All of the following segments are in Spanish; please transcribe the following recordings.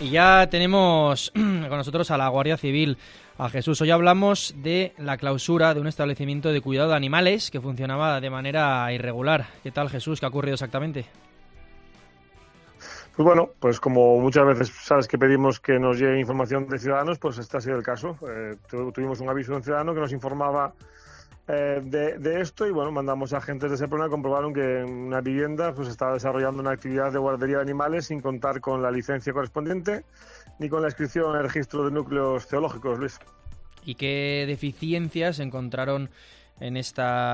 Y ya tenemos con nosotros a la Guardia Civil, a Jesús. Hoy hablamos de la clausura de un establecimiento de cuidado de animales que funcionaba de manera irregular. ¿Qué tal, Jesús? ¿Qué ha ocurrido exactamente? Pues bueno, pues como muchas veces sabes que pedimos que nos llegue información de ciudadanos, pues este ha sido el caso. Tuvimos un aviso de un ciudadano que nos informaba de esto y bueno, mandamos a agentes de Seprona, comprobaron que en una vivienda pues estaba desarrollando una actividad de guardería de animales sin contar con la licencia correspondiente ni con la inscripción en el registro de núcleos zoológicos, Luis. ¿Y qué deficiencias encontraron en en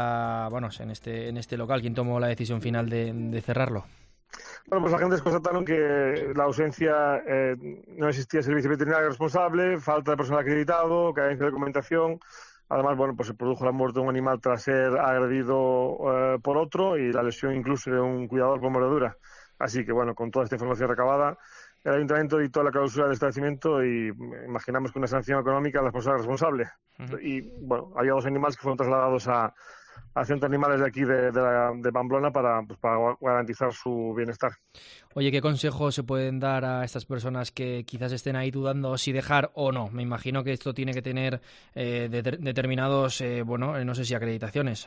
este local? ¿Quién tomó la decisión final de cerrarlo? Bueno, pues los agentes constataron que la ausencia, no existía servicio veterinario responsable, falta de personal acreditado, carencia de documentación. Además, bueno, pues se produjo la muerte de un animal tras ser agredido por otro y la lesión incluso de un cuidador por mordedura. Así que, bueno, con toda esta información recabada, el Ayuntamiento dictó la clausura del establecimiento y imaginamos que una sanción económica a la persona responsable. Uh-huh. Y, bueno, había 2 animales que fueron trasladados al centro de animales de aquí de Pamplona para garantizar su bienestar. Oye, ¿qué consejos se pueden dar a estas personas que quizás estén ahí dudando si dejar o no? Me imagino que esto tiene que tener determinados, no sé si acreditaciones.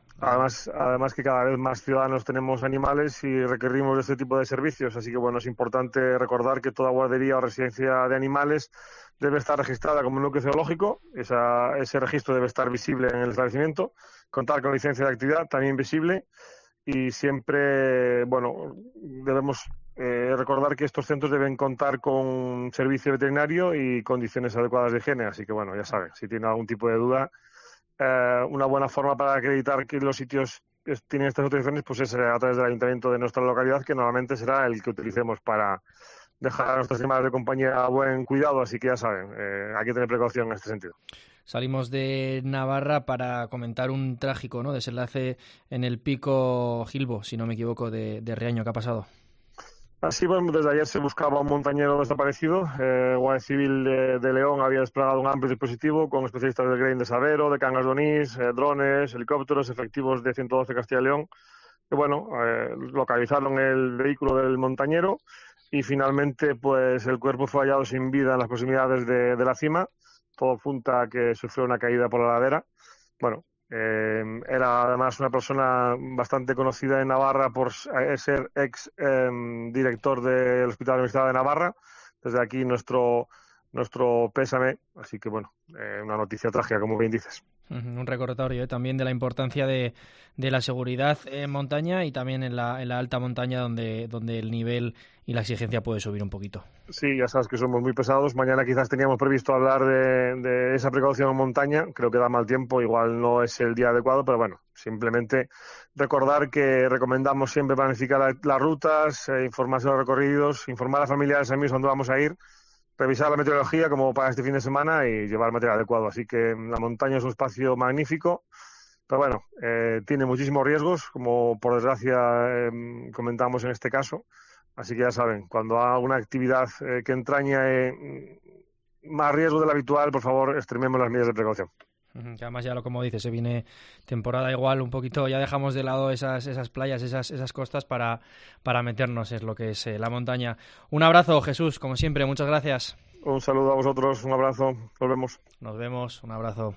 Además que cada vez más ciudadanos tenemos animales y requerimos de este tipo de servicios, así que bueno, es importante recordar que toda guardería o residencia de animales debe estar registrada como un núcleo zoológico, ese registro debe estar visible en el establecimiento, contar con licencia de actividad también visible y siempre, bueno, debemos recordar que estos centros deben contar con servicio veterinario y condiciones adecuadas de higiene, así que bueno, ya saben, si tienen algún tipo de duda, una buena forma para acreditar que los sitios tienen estas autorizaciones pues es a través del ayuntamiento de nuestra localidad, que normalmente será el que utilicemos para dejar a nuestros animales de compañía a buen cuidado, así que ya saben, hay que tener precaución en este sentido. Salimos de Navarra para comentar un trágico, ¿no?, desenlace en el Pico Gilbo, si no me equivoco, de Riaño. ¿Qué ha pasado? Así, bueno, desde ayer se buscaba un montañero desaparecido. Guardia Civil de León había desplegado un amplio dispositivo con especialistas del Grain de Sabero, de Cangas de Onís, drones, helicópteros, efectivos de 112 Castilla y León. Y bueno, localizaron el vehículo del montañero y finalmente pues el cuerpo fue hallado sin vida en las proximidades de la cima. Todo apunta a que sufrió una caída por la ladera. Bueno, era además una persona bastante conocida en Navarra por ser ex director del Hospital de la Universidad de Navarra. Desde aquí nuestro pésame. Así que bueno, una noticia trágica, como bien dices. Un recordatorio también de la importancia de la seguridad en montaña y también en la alta montaña donde el nivel y la exigencia puede subir un poquito. Sí, ya sabes que somos muy pesados. Mañana quizás teníamos previsto hablar de esa precaución en montaña. Creo que da mal tiempo, igual no es el día adecuado, pero bueno, simplemente recordar que recomendamos siempre planificar las rutas, informar sobre los recorridos, informar a familiares y amigos dónde vamos a ir, revisar la meteorología como para este fin de semana y llevar material adecuado. Así que la montaña es un espacio magnífico, pero bueno, tiene muchísimos riesgos, como por desgracia comentamos en este caso. Así que ya saben, cuando haga una actividad que entrañe más riesgo del habitual, por favor, extrememos las medidas de precaución. Que además ya como dices, se viene temporada igual un poquito, ya dejamos de lado esas playas, esas costas para meternos en lo que es la montaña. Un abrazo, Jesús, como siempre, muchas gracias. Un saludo a vosotros, un abrazo, nos vemos. Nos vemos, un abrazo.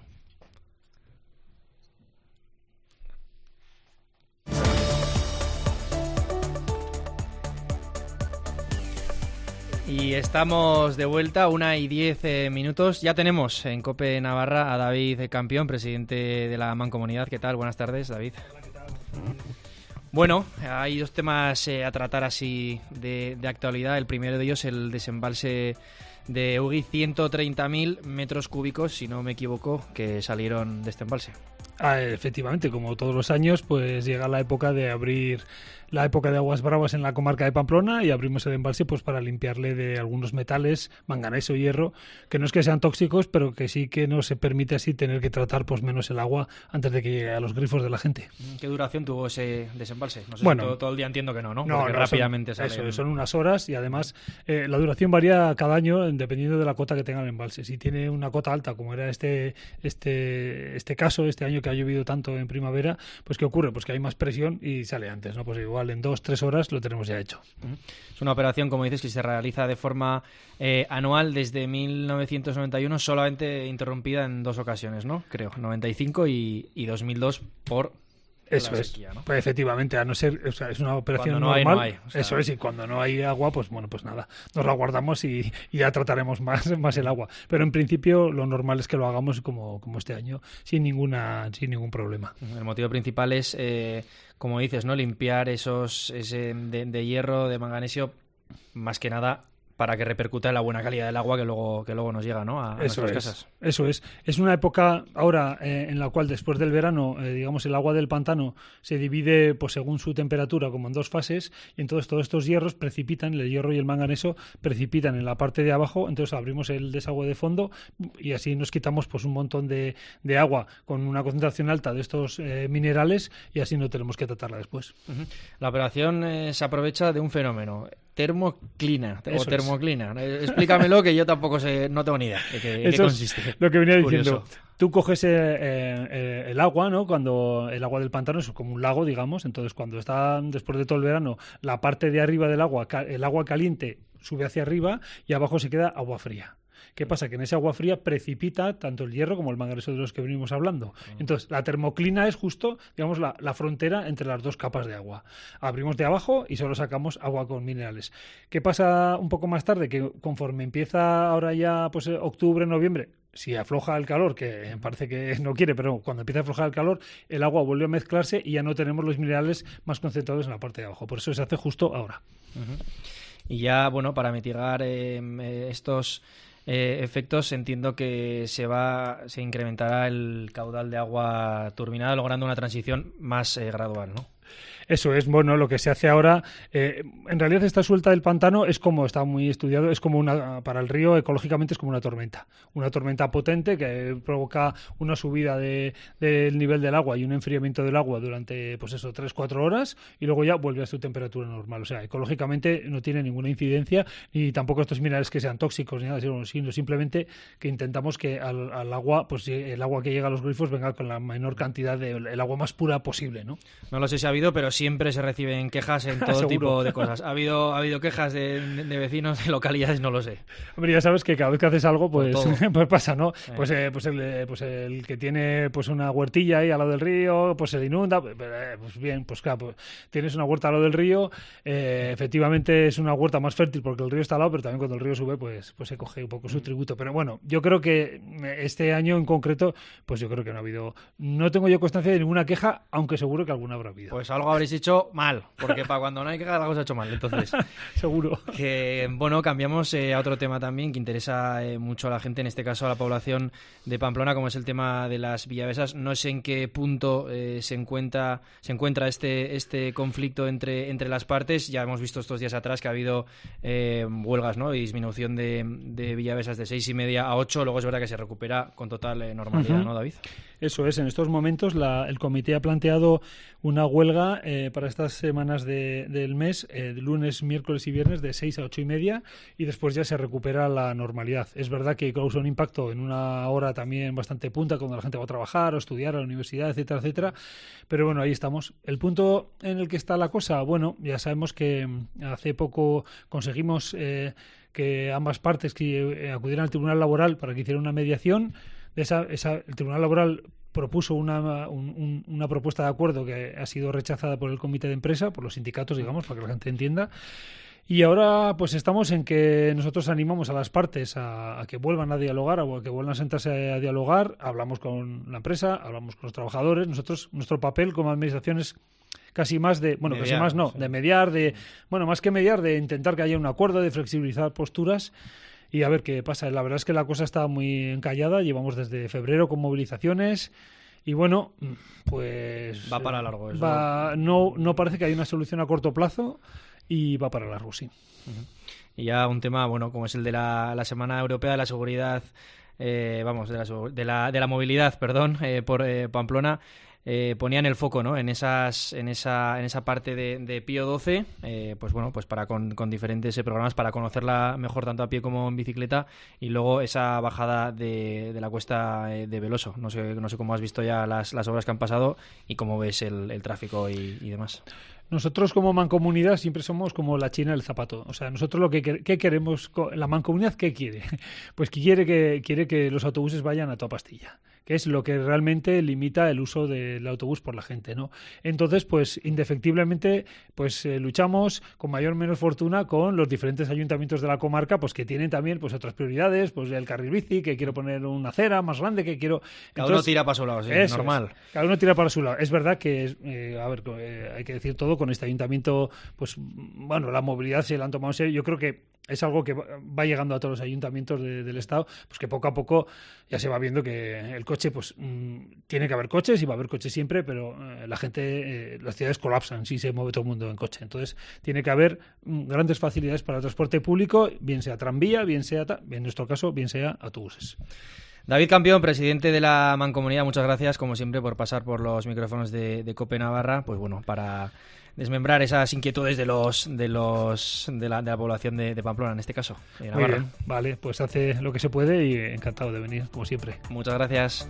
Y estamos de vuelta, 1:10. Ya tenemos en COPE Navarra a David Campión, presidente de la Mancomunidad. ¿Qué tal? Buenas tardes, David. Hola, ¿qué tal? Bueno, hay 2 temas a tratar así de actualidad. El primero de ellos, el desembalse de Ugi, 130.000 metros cúbicos, si no me equivoco, que salieron de este embalse. Efectivamente, como todos los años, pues llega la época de abrir la época de aguas bravas en la comarca de Pamplona y abrimos el embalse pues para limpiarle de algunos metales, manganeso, hierro, que no es que sean tóxicos, pero que sí que no se permite así tener que tratar pues menos el agua antes de que llegue a los grifos de la gente. ¿Qué duración tuvo ese desembalse? No sé, bueno, si todo el día entiendo que no, porque rápidamente sale. Eso, son unas horas y además la duración varía cada año dependiendo de la cota que tenga el embalse. Si tiene una cota alta, como era este caso, este año que ha llovido tanto en primavera, pues ¿qué ocurre? Pues que hay más presión y sale antes, ¿no? Pues igual igual en 2-3 horas lo tenemos ya hecho. Es una operación, como dices, que se realiza de forma anual desde 1991, solamente interrumpida en 2 ocasiones, ¿no? Creo, 95 y 2002 por... Eso es, sequía, ¿no? Pues efectivamente, a no ser, o sea, es una operación normal. No hay, o sea, eso es, y cuando no hay agua, pues bueno, pues nada, nos la guardamos y ya trataremos más el agua. Pero en principio lo normal es que lo hagamos como este año, sin ningún problema. El motivo principal es, como dices, ¿no? Limpiar ese de hierro, de manganesio, más que nada para que repercuta en la buena calidad del agua que luego nos llega, ¿no? a nuestras casas. Eso es. Es una época ahora en la cual después del verano, digamos, el agua del pantano se divide pues según su temperatura como en 2 fases, y entonces todos estos hierros precipitan, el hierro y el manganeso precipitan en la parte de abajo, entonces abrimos el desagüe de fondo y así nos quitamos pues un montón de agua con una concentración alta de estos minerales, y así no tenemos que tratarla después. La operación se aprovecha de un fenómeno, termoclina o termoclina. Explícamelo, que yo tampoco sé, no tengo ni idea de qué consiste. Lo que venía diciendo. Tú coges el agua, ¿no? Cuando el agua del pantano es como un lago, digamos, entonces cuando está después de todo el verano, la parte de arriba del agua, el agua caliente sube hacia arriba y abajo se queda agua fría. ¿Qué pasa? Que en esa agua fría precipita tanto el hierro como el manganeso de los que venimos hablando. Entonces, la termoclina es justo, digamos, la frontera entre las 2 capas de agua. Abrimos de abajo y solo sacamos agua con minerales. ¿Qué pasa un poco más tarde? Que conforme empieza ahora ya pues octubre, noviembre, si afloja el calor, que parece que no quiere, pero cuando empieza a aflojar el calor, el agua vuelve a mezclarse y ya no tenemos los minerales más concentrados en la parte de abajo. Por eso se hace justo ahora. Y ya, bueno, para mitigar estos efectos, entiendo que se incrementará el caudal de agua turbinada, logrando una transición más gradual, ¿no? Eso es, bueno, lo que se hace ahora, en realidad esta suelta del pantano es como, está muy estudiado, es como para el río ecológicamente es como una tormenta potente que provoca una subida del nivel del agua y un enfriamiento del agua durante, pues eso, 3-4 horas, y luego ya vuelve a su temperatura normal. O sea, ecológicamente no tiene ninguna incidencia, y tampoco estos minerales que sean tóxicos ni nada, sino simplemente que intentamos que al agua, pues el agua que llega a los grifos venga con la menor cantidad el agua más pura posible, ¿no? No lo sé si ha habido, pero siempre se reciben quejas en todo tipo de cosas. ¿Ha habido quejas de vecinos de localidades? No lo sé. Hombre, ya sabes que cada vez que haces algo, pues pasa, ¿no? Pues el que tiene pues una huertilla ahí al lado del río, pues se inunda. Pues bien, pues claro, pues tienes una huerta al lado del río. Efectivamente es una huerta más fértil porque el río está al lado, pero también cuando el río sube, pues se coge un poco su tributo. Pero bueno, yo creo que este año en concreto, pues yo creo que no tengo yo constancia de ninguna queja, aunque seguro que alguna habrá habido. Pues algo habréis hecho mal, porque para cuando no hay queja algo se ha hecho mal, entonces. Seguro. Que, bueno, cambiamos a otro tema también que interesa mucho a la gente, en este caso a la población de Pamplona, como es el tema de las villavesas. No sé en qué punto se encuentra este conflicto entre las partes. Ya hemos visto estos días atrás que ha habido huelgas, ¿no? Y disminución de villavesas de 6,5 a 8. Luego es verdad que se recupera con total normalidad, ¿no, David? Eso es, en estos momentos el comité ha planteado una huelga para estas semanas del mes, lunes, miércoles y viernes, de 6 a 8:30, y después ya se recupera la normalidad. Es verdad que causa un impacto en una hora también bastante punta, cuando la gente va a trabajar o estudiar a la universidad, etcétera, etcétera, pero bueno, ahí estamos. El punto en el que está la cosa, bueno, ya sabemos que hace poco conseguimos que ambas partes que acudieran al Tribunal Laboral para que hiciera una mediación. El Tribunal Laboral propuso una propuesta de acuerdo que ha sido rechazada por el comité de empresa, por los sindicatos, digamos, para que la gente entienda. Y ahora pues estamos en que nosotros animamos a las partes a que vuelvan a dialogar o a que vuelvan a sentarse a dialogar. Hablamos con la empresa, hablamos con los trabajadores. Nuestro papel como administración es casi más de mediar, más que mediar, de intentar que haya un acuerdo, de flexibilizar posturas y a ver qué pasa. La verdad es que la cosa está muy encallada, llevamos desde febrero con movilizaciones y bueno, pues... Va para largo eso. No parece que haya una solución a corto plazo y va para largo, sí. Y ya un tema, bueno, como es el de la Semana Europea de la Seguridad, de la movilidad, por Pamplona. ponían el foco, ¿no? en esa parte de Pío XII, pues bueno, pues para con diferentes programas para conocerla mejor tanto a pie como en bicicleta, y luego esa bajada de la cuesta de Veloso. No sé cómo has visto ya las obras que han pasado y cómo ves el tráfico y demás. Nosotros como mancomunidad siempre somos como la China del zapato. O sea, nosotros lo que queremos, la mancomunidad, ¿qué quiere? Pues que quiere que los autobuses vayan a toda pastilla, que es lo que realmente limita el uso del autobús por la gente, ¿no? Entonces, pues indefectiblemente, pues luchamos con mayor o menos fortuna con los diferentes ayuntamientos de la comarca, pues que tienen también pues otras prioridades, pues el carril bici, que quiero poner una acera más grande, que quiero... Cada uno tira para su lado, sí, es normal. Cada uno tira para su lado. Es verdad que, hay que decir todo, con este ayuntamiento, pues bueno, la movilidad se la han tomado en serio. Yo creo que es algo que va llegando a todos los ayuntamientos del Estado, pues que poco a poco ya se va viendo que el coche, pues tiene que haber coches y va a haber coches siempre, pero la gente, las ciudades colapsan si se mueve todo el mundo en coche. Entonces tiene que haber grandes facilidades para el transporte público, bien sea tranvía, bien sea, en nuestro caso, bien sea autobuses. David Campión, presidente de la Mancomunidad, muchas gracias, como siempre, por pasar por los micrófonos de COPE Navarra, pues bueno, para desmembrar esas inquietudes de la población de Pamplona, en este caso, de Navarra. Muy bien, vale, pues hace lo que se puede y encantado de venir, como siempre. Muchas gracias.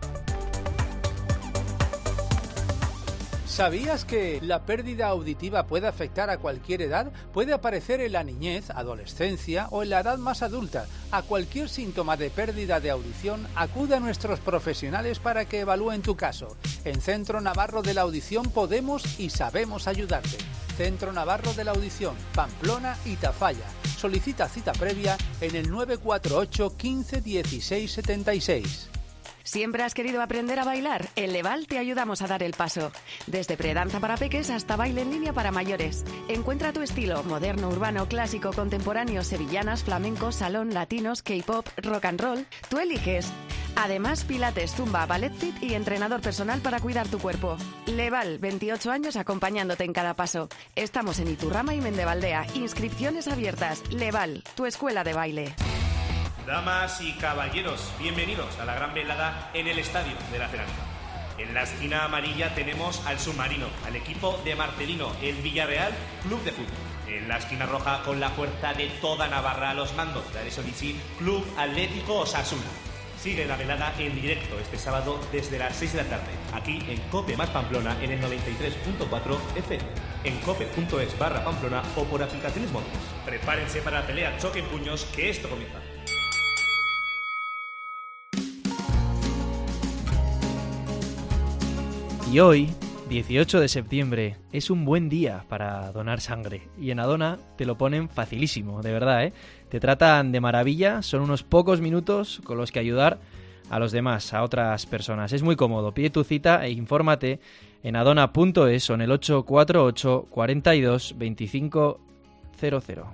¿Sabías que la pérdida auditiva puede afectar a cualquier edad? Puede aparecer en la niñez, adolescencia o en la edad más adulta. A cualquier síntoma de pérdida de audición, acude a nuestros profesionales para que evalúen tu caso. En Centro Navarro de la Audición podemos y sabemos ayudarte. Centro Navarro de la Audición, Pamplona y Tafalla. Solicita cita previa en el 948 15 16 76. ¿Siempre has querido aprender a bailar? En Leval te ayudamos a dar el paso. Desde predanza para peques hasta baile en línea para mayores. Encuentra tu estilo: moderno, urbano, clásico, contemporáneo, sevillanas, flamenco, salón, latinos, K-pop, rock and roll. Tú eliges. Además, pilates, zumba, ballet fit y entrenador personal para cuidar tu cuerpo. Leval, 28 años acompañándote en cada paso. Estamos en Iturrama y Mendevaldea. Inscripciones abiertas. Leval, tu escuela de baile. Damas y caballeros, bienvenidos a la gran velada en el Estadio de la Cerámica. En la esquina amarilla tenemos al Submarino, al equipo de Marcelino, el Villarreal Club de Fútbol. En la esquina roja, con la fuerza de toda Navarra a los mandos, de Aresolichi, Club Atlético Osasuna. Sigue la velada en directo este sábado desde las 6 de la tarde, aquí en COPE más Pamplona en el 93.4 FM, en cope.es/Pamplona o por aplicaciones móviles. Prepárense para la pelea choque en puños, que esto comienza. Y hoy, 18 de septiembre, es un buen día para donar sangre. Y en Adona te lo ponen facilísimo, de verdad, ¿eh? Te tratan de maravilla, son unos pocos minutos con los que ayudar a los demás, a otras personas. Es muy cómodo, pide tu cita e infórmate en adona.es o en el 848 42 25 00.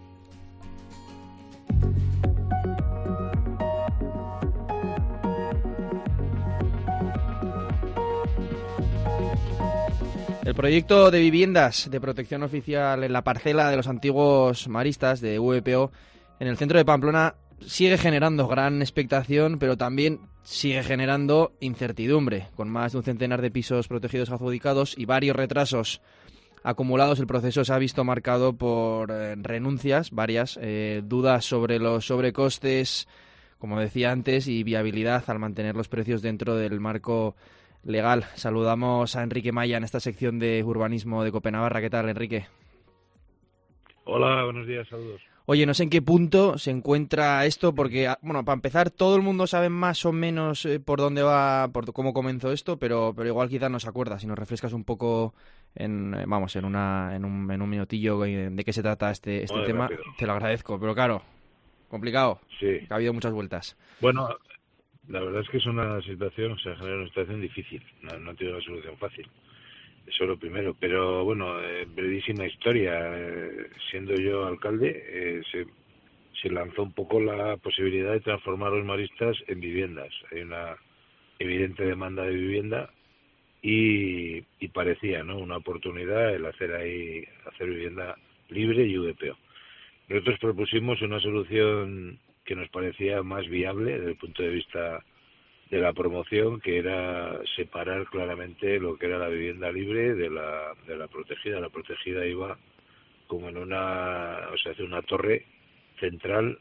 El proyecto de viviendas de protección oficial en la parcela de los antiguos maristas de VPO en el centro de Pamplona sigue generando gran expectación, pero también sigue generando incertidumbre. Con más de un centenar de pisos protegidos adjudicados y varios retrasos acumulados, el proceso se ha visto marcado por renuncias, varias, dudas sobre los sobrecostes, como decía antes, y viabilidad al mantener los precios dentro del marco legal. Saludamos a Enrique Maya en esta sección de urbanismo de COPE Navarra. ¿Qué tal, Enrique? Hola, buenos días, saludos. Oye, no sé en qué punto se encuentra esto, porque, bueno, para empezar, todo el mundo sabe más o menos por dónde va, por cómo comenzó esto, pero igual quizás no se acuerda. Si nos refrescas un poco en un minutillo de qué se trata este tema, rápido. Te lo agradezco. Pero claro, complicado. Sí. Ha habido muchas vueltas. Bueno, la verdad es que es una situación, genera una situación difícil, no tiene una solución fácil, eso es lo primero, pero bueno, brevísima historia, siendo yo alcalde, se lanzó un poco la posibilidad de transformar los maristas en viviendas. Hay una evidente demanda de vivienda y parecía, ¿no?, una oportunidad el hacer vivienda libre y VPO. Nosotros propusimos una solución que nos parecía más viable desde el punto de vista la promoción, que era separar claramente lo que era la vivienda libre de la protegida. La protegida iba como en hacia una torre central,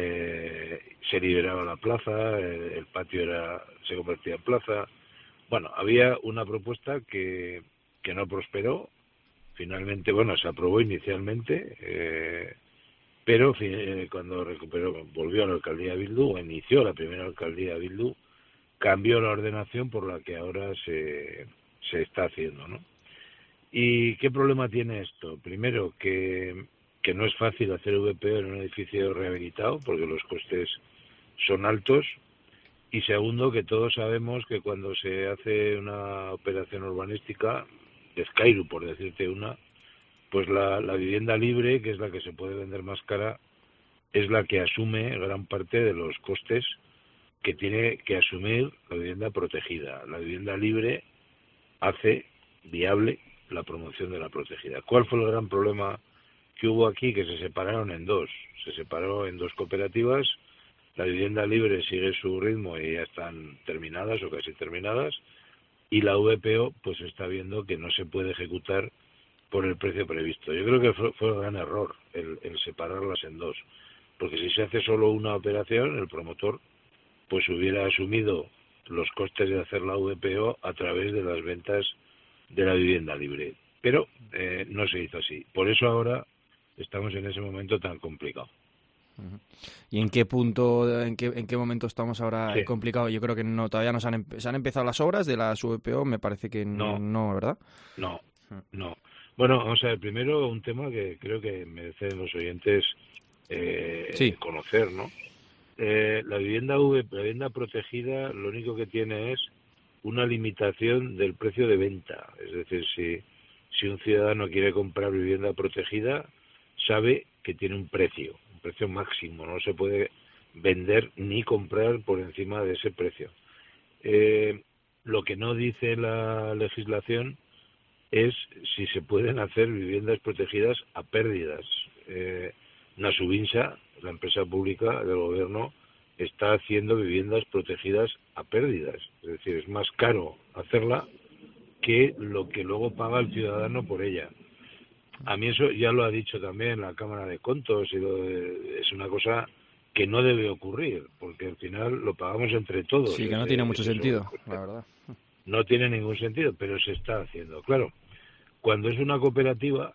se liberaba la plaza, el patio se convertía en plaza. Bueno, había una propuesta que no prosperó. Finalmente, se aprobó inicialmente, pero cuando volvió a la alcaldía Bildu, o inició la primera alcaldía Bildu, cambió la ordenación por la que ahora se está haciendo, ¿no? ¿Y qué problema tiene esto? Primero, que no es fácil hacer VPO en un edificio rehabilitado, porque los costes son altos. Y segundo, que todos sabemos que cuando se hace una operación urbanística, de Skairu, por decirte una, pues la vivienda libre, que es la que se puede vender más cara, es la que asume gran parte de los costes que tiene que asumir la vivienda protegida. La vivienda libre hace viable la promoción de la protegida. ¿Cuál fue el gran problema que hubo aquí? Que se separaron en dos. Se separó en dos cooperativas. La vivienda libre sigue su ritmo y ya están terminadas o casi terminadas. Y la VPO pues está viendo que no se puede ejecutar por el precio previsto. Yo creo que fue un gran error el separarlas en dos. Porque si se hace solo una operación, el promotor pues hubiera asumido los costes de hacer la VPO a través de las ventas de la vivienda libre. Pero no se hizo así. Por eso ahora estamos en ese momento tan complicado. ¿Y en qué punto, en qué momento estamos ahora complicado? Yo creo que todavía no se han empezado las obras de la VPO, me parece que no, ¿verdad? No. Bueno, vamos a ver, primero un tema que creo que merecen los oyentes conocer, ¿no? La vivienda protegida lo único que tiene es una limitación del precio de venta. Es decir, si un ciudadano quiere comprar vivienda protegida, sabe que tiene un precio máximo, no se puede vender ni comprar por encima de ese precio. Lo que no dice la legislación es si se pueden hacer viviendas protegidas a pérdidas. Nasubinsa, la empresa pública del gobierno, está haciendo viviendas protegidas a pérdidas. Es decir, es más caro hacerla que lo que luego paga el ciudadano por ella. A mí eso ya lo ha dicho también la Cámara de Contos, es una cosa que no debe ocurrir, porque al final lo pagamos entre todos. Sí, que no tiene mucho sentido, la verdad. No tiene ningún sentido, pero se está haciendo. Claro, cuando es una cooperativa,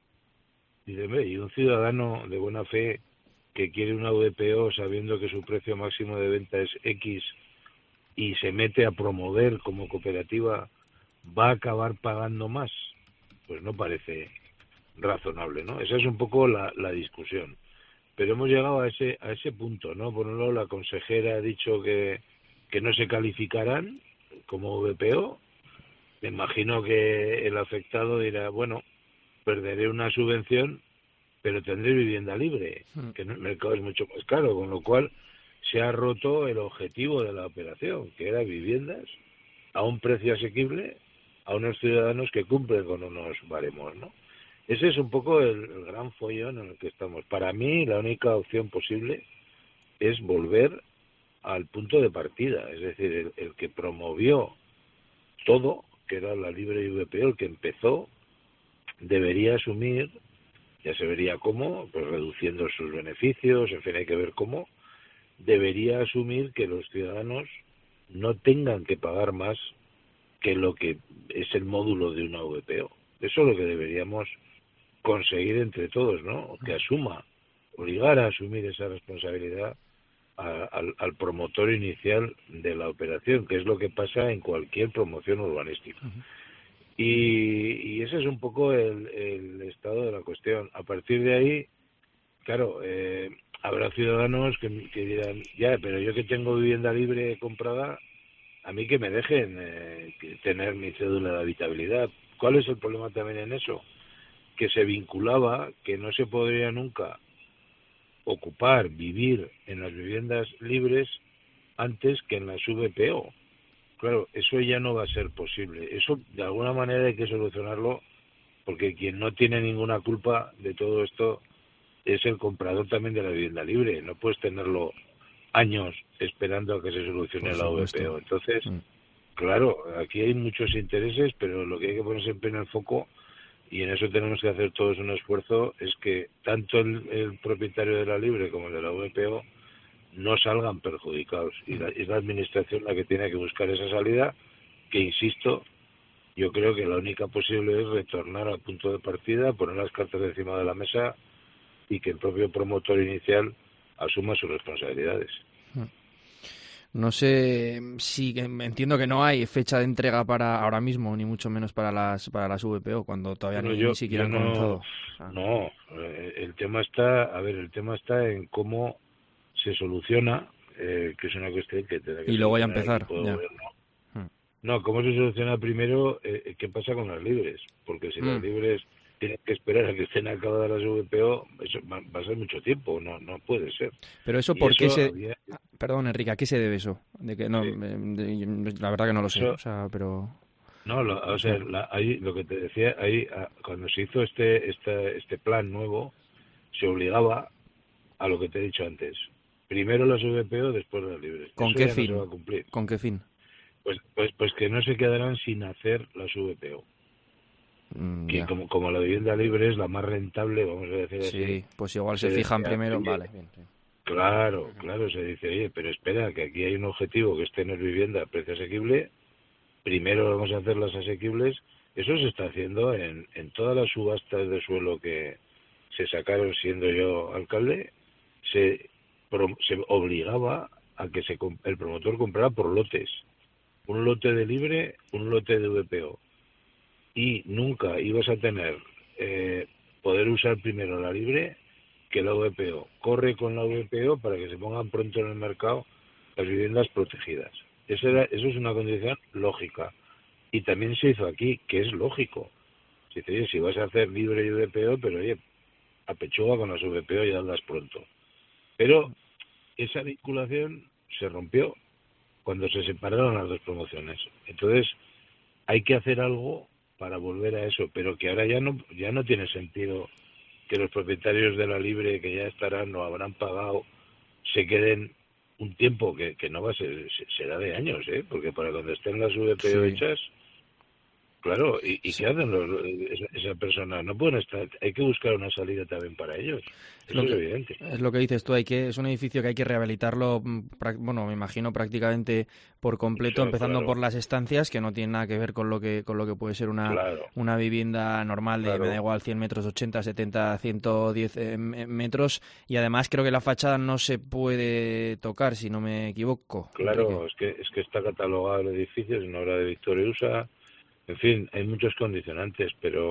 y un ciudadano de buena fe que quiere una VPO sabiendo que su precio máximo de venta es X y se mete a promover como cooperativa, ¿va a acabar pagando más? Pues no parece razonable, ¿no? Esa es un poco la discusión. Pero hemos llegado a ese punto, ¿no? Por un lado, la consejera ha dicho que no se calificarán como VPO. Me imagino que el afectado dirá, bueno, perderé una subvención, pero tendré vivienda libre, que en el mercado es mucho más caro, con lo cual se ha roto el objetivo de la operación, que era viviendas a un precio asequible a unos ciudadanos que cumplen con unos baremos, ¿no? Ese es un poco el gran follón en el que estamos. Para mí, la única opción posible es volver al punto de partida, es decir, el que promovió todo, que era la libre VPO, el que empezó, debería asumir, ya se vería cómo, pues reduciendo sus beneficios, en fin, hay que ver cómo, debería asumir que los ciudadanos no tengan que pagar más que lo que es el módulo de una VPO. Eso es lo que deberíamos conseguir entre todos, ¿no? Que obligar a asumir esa responsabilidad al promotor inicial de la operación, que es lo que pasa en cualquier promoción urbanística. Y ese es un poco el estado de la cuestión. A partir de ahí, claro, habrá ciudadanos que dirán, ya, pero yo que tengo vivienda libre comprada, a mí que me dejen tener mi cédula de habitabilidad. ¿Cuál es el problema también en eso? Que se vinculaba que no se podría nunca vivir en las viviendas libres antes que en las VPO. Claro, eso ya no va a ser posible. Eso de alguna manera hay que solucionarlo, porque quien no tiene ninguna culpa de todo esto es el comprador también de la vivienda libre. No puedes tenerlo años esperando a que se solucione la VPO. Entonces, claro, aquí hay muchos intereses, pero lo que hay que poner siempre en el foco, y en eso tenemos que hacer todos un esfuerzo, es que tanto el propietario de la Libre como el de la VPO no salgan perjudicados. Y es la administración la que tiene que buscar esa salida, que insisto, yo creo que la única posible es retornar al punto de partida, poner las cartas encima de la mesa y que el propio promotor inicial asuma sus responsabilidades. No sé si entiendo que no hay fecha de entrega para ahora mismo, ni mucho menos para las VPO, cuando todavía ni siquiera han comenzado. No, el tema está en cómo se soluciona, que es una cuestión que tendrá que y luego ya empezar. No, cómo se soluciona primero, qué pasa con las libres, porque si las libres tienen que esperar a que estén acabadas las VPO, eso va a ser mucho tiempo, no puede ser. Pero eso, ¿por qué se...? Perdón, Enrique, ¿a qué se debe eso? De que no, la verdad que no lo sé, o sea, pero... No, ahí, lo que te decía, ahí cuando se hizo este plan nuevo, se obligaba a lo que te he dicho antes. Primero las VPO, después las libres. ¿Con eso qué ya fin? No se va a cumplir. ¿Con qué fin? Pues que no se quedarán sin hacer las VPO. Que como la vivienda libre es la más rentable, vamos a decir así. Sí, pues igual se fijan primero, vale. Bien. Claro, se dice, oye, pero espera, que aquí hay un objetivo, que es tener vivienda a precio asequible. Primero vamos a hacer las asequibles. Eso se está haciendo en todas las subastas de suelo que se sacaron siendo yo alcalde. Se obligaba a que el promotor comprara por lotes. Un lote de libre, un lote de VPO. Y nunca ibas a tener poder usar primero la libre que la VPO. Corre con la VPO para que se pongan pronto en el mercado las viviendas protegidas. Eso es una condición lógica. Y también se hizo aquí, que es lógico. Se dice, oye, si vas a hacer libre y VPO, pero oye, a pechuga con las VPO y hazlas pronto. Pero esa vinculación se rompió cuando se separaron las dos promociones. Entonces, hay que hacer algo para volver a eso, pero que ahora ya no tiene sentido que los propietarios de la libre, que ya estarán o habrán pagado, se queden un tiempo que no va a ser, será de años, porque para cuando estén las VPO hechas, claro, ¿y qué hacen esa persona? No pueden estar, hay que buscar una salida también para ellos. Eso es evidente. Es lo que dices tú, es un edificio que hay que rehabilitarlo, bueno, me imagino prácticamente por completo, empezando por las estancias, que no tienen nada que ver con lo que puede ser una vivienda normal de, me da igual, 100 metros, 80, 70, 110 metros, y además creo que la fachada no se puede tocar, si no me equivoco. Claro, es que está catalogado el edificio, es una obra de Víctor Eusa. En fin, hay muchos condicionantes, pero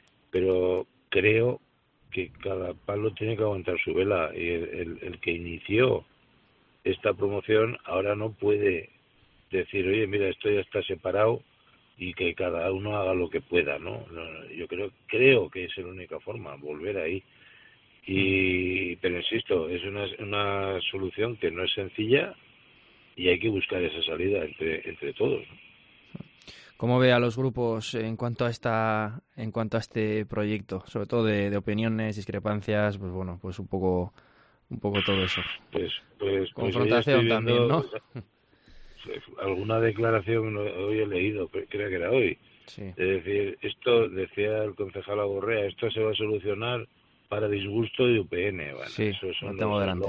creo que cada palo tiene que aguantar su vela, y el que inició esta promoción ahora no puede decir, oye, mira, esto ya está separado y que cada uno haga lo que pueda, ¿no? Yo creo que es la única forma, volver ahí. Pero insisto, es una solución que no es sencilla y hay que buscar esa salida entre todos, ¿no? ¿Cómo ve a los grupos en cuanto a este proyecto? Sobre todo de opiniones, discrepancias, pues bueno, pues un poco todo eso. Pues confrontación también, ¿no? Alguna declaración hoy he leído, creo que era hoy. Sí. Es decir, esto, decía el concejal Agorrea, esto se va a solucionar para disgusto de UPN. Bueno, sí, esos son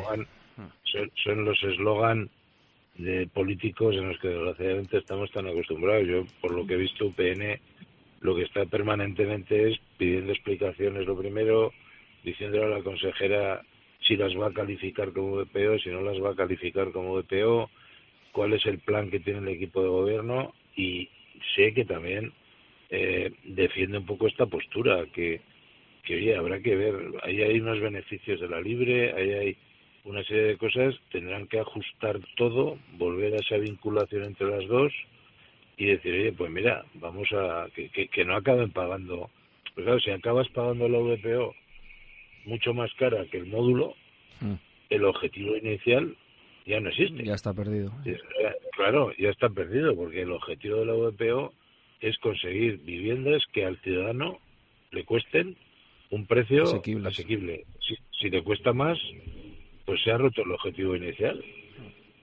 los eslogan de políticos en los que desgraciadamente estamos tan acostumbrados. Yo, por lo que he visto, UPN lo que está permanentemente es pidiendo explicaciones, lo primero, diciéndole a la consejera si las va a calificar como VPO, si no las va a calificar como VPO, cuál es el plan que tiene el equipo de gobierno, y sé que también defiende un poco esta postura, que oye, habrá que ver, ahí hay unos beneficios de la libre, ahí hay una serie de cosas, tendrán que ajustar todo, volver a esa vinculación entre las dos y decir, oye, pues mira, vamos a que no acaben pagando. Pues claro, si acabas pagando la VPO mucho más cara que el módulo, el objetivo inicial ya no existe. Ya está perdido. Claro, ya está perdido, porque el objetivo de la VPO es conseguir viviendas que al ciudadano le cuesten un precio asequible. Si le cuesta más, pues se ha roto el objetivo inicial.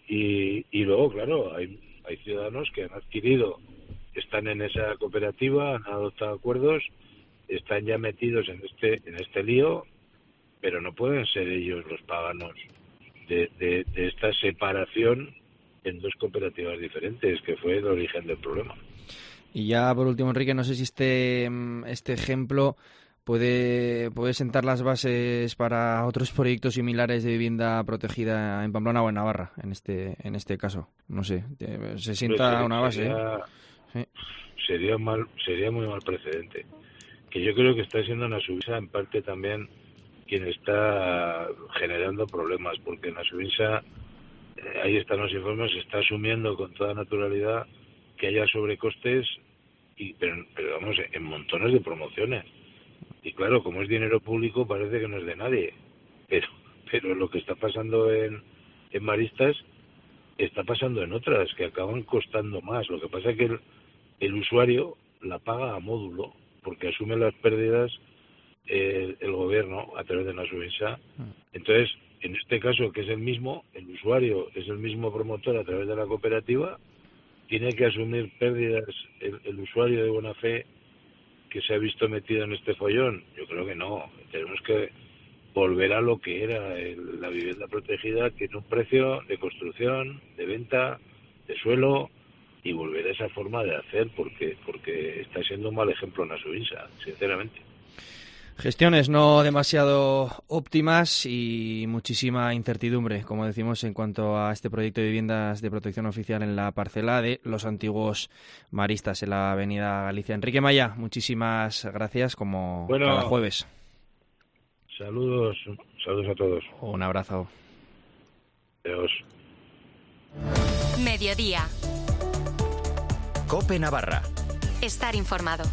Y luego, claro, hay ciudadanos que han adquirido, están en esa cooperativa, han adoptado acuerdos, están ya metidos en este lío, pero no pueden ser ellos los paganos de esta separación en dos cooperativas diferentes, que fue el origen del problema. Y ya por último, Enrique, no sé si este ejemplo puede sentar las bases para otros proyectos similares de vivienda protegida en Pamplona o en Navarra, en este caso. No sé, se sienta una base. Sería muy mal precedente. Que yo creo que está siendo Nasubisa en parte también quien está generando problemas, porque Nasubisa, ahí están los informes, está asumiendo con toda naturalidad que haya sobrecostes, pero vamos, en montones de promociones. Y claro, como es dinero público, parece que no es de nadie. Pero lo que está pasando en Maristas está pasando en otras, que acaban costando más. Lo que pasa es que el usuario la paga a módulo, porque asume las pérdidas el gobierno a través de Nasubisa. Entonces, en este caso, que es el usuario es el mismo promotor a través de la cooperativa, tiene que asumir pérdidas el usuario de buena fe que se ha visto metido en este follón. Yo creo que no. Tenemos que volver a lo que era la vivienda protegida, que tiene un precio de construcción, de venta, de suelo, y volver a esa forma de hacer, porque está siendo un mal ejemplo Nasubisa, sinceramente. Gestiones no demasiado óptimas y muchísima incertidumbre, como decimos, en cuanto a este proyecto de viviendas de protección oficial en la parcela de los antiguos maristas en la avenida Galicia. Enrique Maya, muchísimas gracias, como cada jueves. Saludos a todos. Un abrazo. Adiós. Mediodía. COPE Navarra. Estar informado.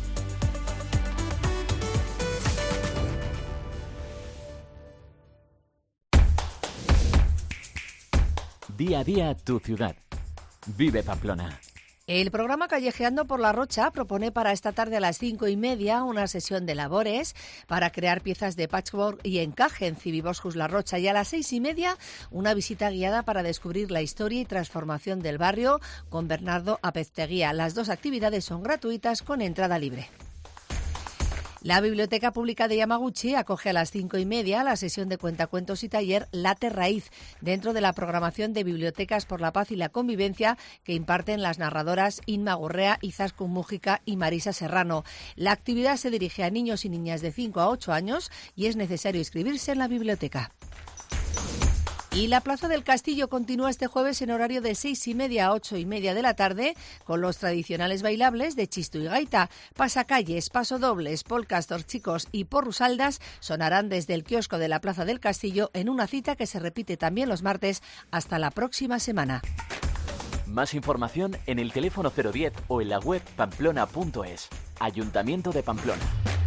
Día a día tu ciudad. Vive Pamplona. El programa Callejeando por la Rocha propone para esta tarde a las 5:30 una sesión de labores para crear piezas de patchwork y encaje en Cibiboscus La Rocha, y a las 6:30 una visita guiada para descubrir la historia y transformación del barrio con Bernardo Apezteguía. Las dos actividades son gratuitas con entrada libre. La Biblioteca Pública de Yamaguchi acoge a las 5:30 la sesión de cuentacuentos y taller Late Raíz, dentro de la programación de Bibliotecas por la Paz y la Convivencia que imparten las narradoras Inma Gurrea, Izaskun Mújica y Marisa Serrano. La actividad se dirige a niños y niñas de 5 a 8 años y es necesario inscribirse en la biblioteca. Y la Plaza del Castillo continúa este jueves en horario de 6:30 a 8:30 de la tarde con los tradicionales bailables de Chistu y Gaita. Pasacalles, pasodobles, polcas, torchicos y porrusaldas sonarán desde el kiosco de la Plaza del Castillo en una cita que se repite también los martes hasta la próxima semana. Más información en el teléfono 010 o en la web pamplona.es. Ayuntamiento de Pamplona.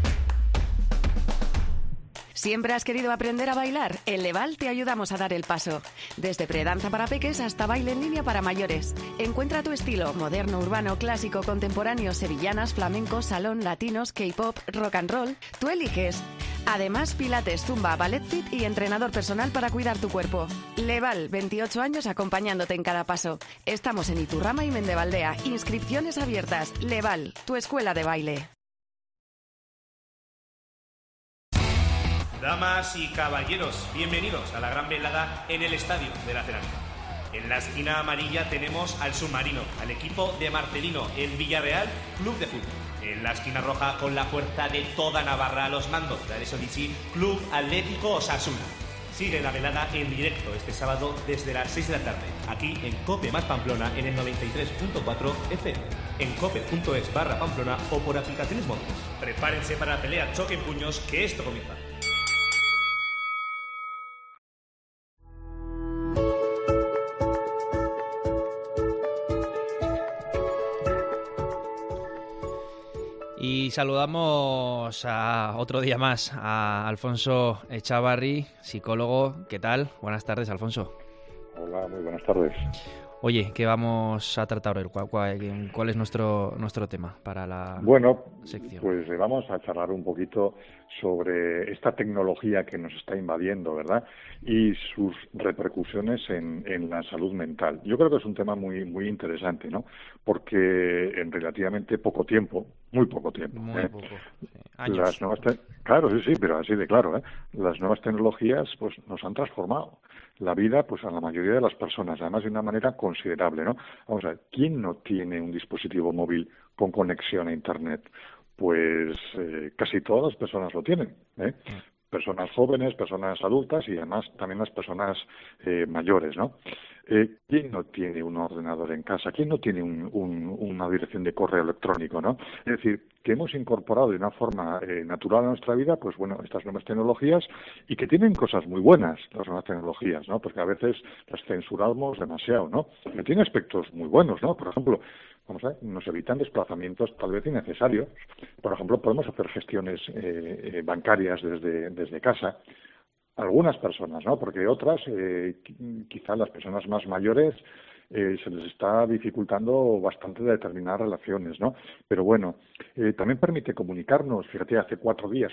¿Siempre has querido aprender a bailar? En Leval te ayudamos a dar el paso. Desde predanza para peques hasta baile en línea para mayores. Encuentra tu estilo: moderno, urbano, clásico, contemporáneo, sevillanas, flamenco, salón, latinos, K-pop, rock and roll. Tú eliges. Además, pilates, zumba, ballet fit y entrenador personal para cuidar tu cuerpo. Leval, 28 años acompañándote en cada paso. Estamos en Iturrama y Mendevaldea. Inscripciones abiertas. Leval, tu escuela de baile. Damas y caballeros, bienvenidos a la gran velada en el Estadio de la Cerámica. En la esquina amarilla tenemos al Submarino, al equipo de Marcelino, el Villarreal Club de Fútbol. En la esquina roja, con la fuerza de toda Navarra a los mandos, de Aresolichi, Club Atlético Osasuna. Sigue la velada en directo este sábado desde las 6 de la tarde, aquí en COPE más Pamplona en el 93.4 FM, en cope.es/Pamplona o por aplicaciones móviles. Prepárense para la pelea choque en puños, que esto comienza. Y saludamos otro día más a Alfonso Echavarri, psicólogo. ¿Qué tal? Buenas tardes, Alfonso. Hola, muy buenas tardes. Oye, ¿qué vamos a tratar hoy? ¿Cuál es nuestro tema para la sección? Pues vamos a charlar un poquito sobre esta tecnología que nos está invadiendo, ¿verdad? Y sus repercusiones en la salud mental. Yo creo que es un tema muy muy interesante, ¿no? Porque en relativamente poco tiempo, muy poco tiempo. Muy poco, sí. Años. Claro, sí, pero así de claro, las nuevas tecnologías pues nos han transformado la vida pues a la mayoría de las personas, además de una manera considerable, ¿no? Vamos a ver, ¿quién no tiene un dispositivo móvil con conexión a Internet? Pues casi todas las personas lo tienen, personas jóvenes, personas adultas y además también las personas mayores, ¿no? ¿Quién no tiene un ordenador en casa? ¿Quién no tiene una dirección de correo electrónico, no? Es decir, que hemos incorporado de una forma natural a nuestra vida, pues bueno, estas nuevas tecnologías y que tienen cosas muy buenas, las nuevas tecnologías, ¿no? Porque a veces las censuramos demasiado, ¿no? Pero tiene aspectos muy buenos, ¿no? Por ejemplo, vamos a ver, nos evitan desplazamientos tal vez innecesarios. Por ejemplo, podemos hacer gestiones bancarias desde casa. Algunas personas, ¿no? Porque otras, quizá las personas más mayores, se les está dificultando bastante determinar relaciones, ¿no? Pero bueno, también permite comunicarnos. Fíjate, hace 4 días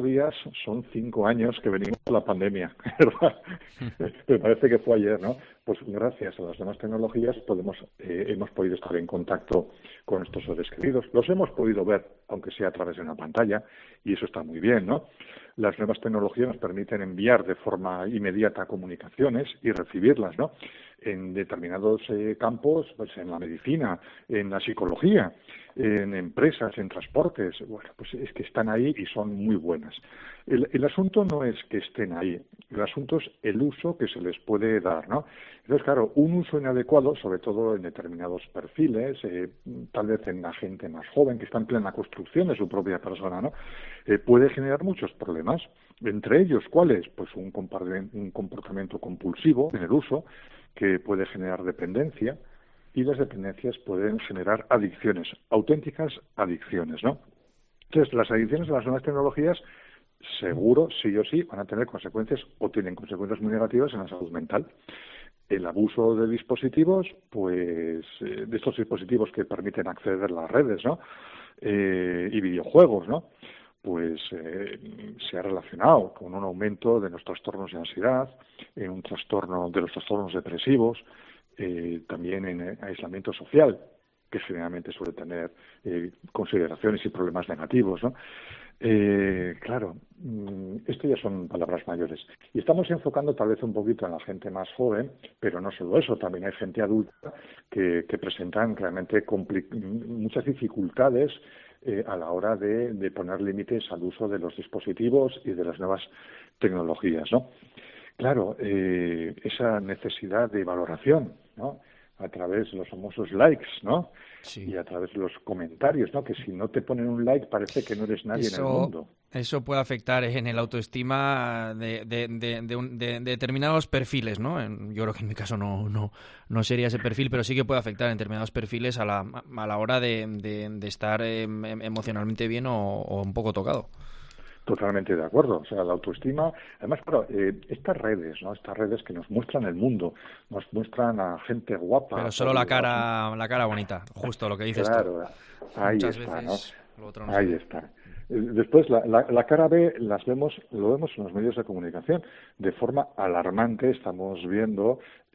son 5 años que venimos de la pandemia, ¿verdad? Me parece que fue ayer, ¿no? Pues gracias a las nuevas tecnologías hemos podido estar en contacto con nuestros seres queridos. Los hemos podido ver, aunque sea a través de una pantalla, y eso está muy bien, ¿no? Las nuevas tecnologías nos permiten enviar de forma inmediata comunicaciones y recibirlas, ¿no? En determinados campos, pues en la medicina, en la psicología, en empresas, en transportes, bueno, pues es que están ahí y son muy buenas. El asunto no es que estén ahí, el asunto es el uso que se les puede dar, ¿no? Entonces, claro, un uso inadecuado, sobre todo en determinados perfiles, tal vez en la gente más joven que está en plena construcción de su propia persona, ¿no? Puede generar muchos problemas. Entre ellos, ¿cuáles? Pues un comportamiento compulsivo en el uso, que puede generar dependencia, y las dependencias pueden generar adicciones, auténticas adicciones, ¿no? Entonces, las adicciones a las nuevas tecnologías seguro, sí o sí, van a tener consecuencias o tienen consecuencias muy negativas en la salud mental. El abuso de dispositivos, pues de estos dispositivos que permiten acceder a las redes, ¿no? Y videojuegos, ¿no? Pues se ha relacionado con un aumento de los trastornos de ansiedad, un trastorno de los trastornos depresivos, también en aislamiento social, que generalmente suele tener consideraciones y problemas negativos, ¿no? Claro, esto ya son palabras mayores. Y estamos enfocando tal vez un poquito en la gente más joven, pero no solo eso, también hay gente adulta que presentan realmente muchas dificultades a la hora de poner límites al uso de los dispositivos y de las nuevas tecnologías, ¿no? Claro, esa necesidad de valoración, ¿no? A través de los famosos likes, ¿no? Sí. Y a través de los comentarios, ¿no? Que si no te ponen un like parece que no eres nadie en el mundo. Eso puede afectar en el autoestima de determinados perfiles, ¿no? Yo creo que en mi caso no sería ese perfil, pero sí que puede afectar en determinados perfiles a la hora de estar emocionalmente bien o un poco tocado. Totalmente de acuerdo. O sea, la autoestima, además, claro, estas redes, ¿no? Estas redes que nos muestran el mundo, nos muestran a gente guapa. Pero solo la cara bonita, justo lo que dices tú. Claro, ahí muchas está, veces, ¿no? Lo otro no ahí está. Después, la cara B lo vemos en los medios de comunicación. De forma alarmante estamos viendo